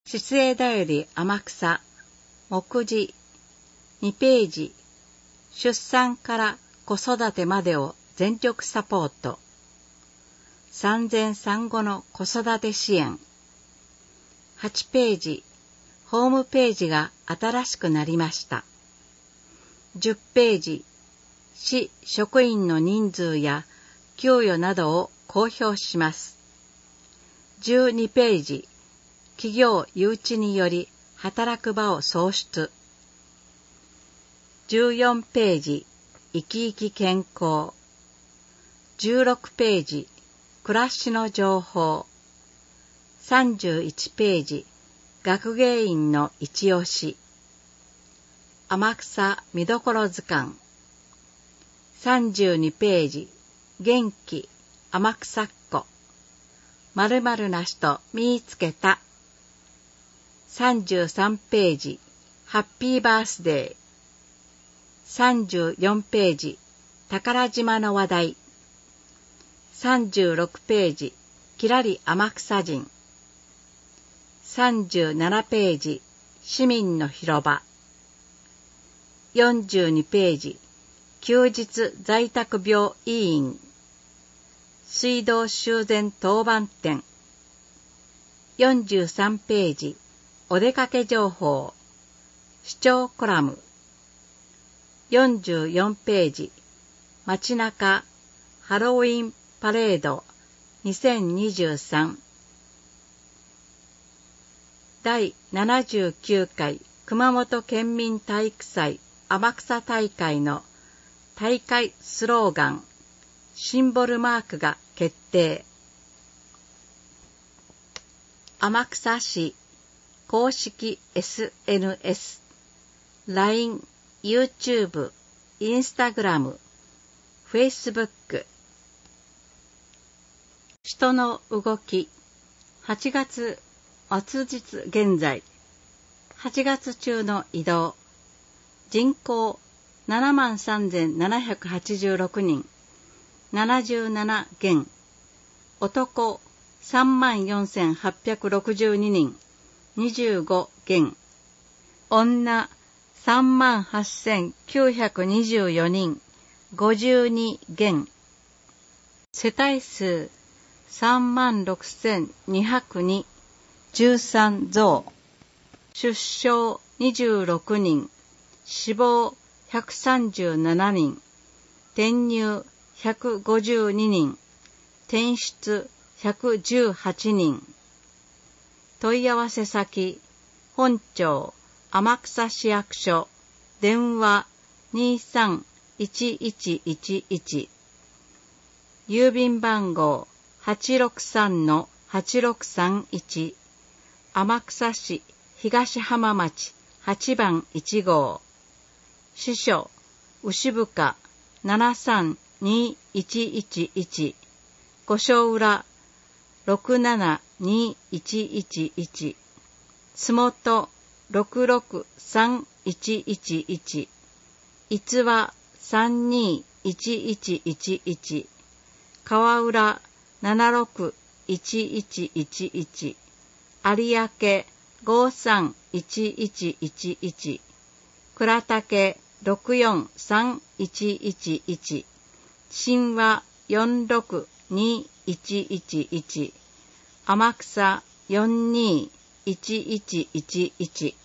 市営だより天草、目次、2ページ、出産から子育てまでを全力サポート。産前産後の子育て支援。8ページ、ホームページが新しくなりました。10ページ、市職員の人数や給与などを公表します。12ページ、企業誘致により働く場を創出。14ページ、生き生き健康。16ページ、暮らしの情報。31ページ、学芸員の一押し。天草見どころ図鑑。32ページ、元気天草っ子。〇〇な人見つけた。33ページ、ハッピーバースデー。34ページ、宝島の話題。36ページ、きらり天草人。37ページ、市民の広場。42ページ、休日在宅病医院。水道修繕当番店。43ページ、お出かけ情報。視聴コラム。44ページ、街中ハロウィンパレード2023。第79回熊本県民体育祭天草大会の大会スローガン、シンボルマークが決定。天草市公式 SNS、LINE、YouTube、Instagram、Facebook。人の動き。8月末日現在。8月中の移動。人口73,786人。77件。男34,862人。25件。女38,924人。52件。世帯数36,202。13増。出生26人。死亡137人。転入152人。転出118人。問い合わせ先、本庁天草市役所、電話231111、郵便番号 863-8631、天草市東浜町8番1号、支所牛深7321111、御所浦6721111、洲本6631111、逸話321111、川浦761111、有明531111、倉岳6431111、新和4621111、天草4211111、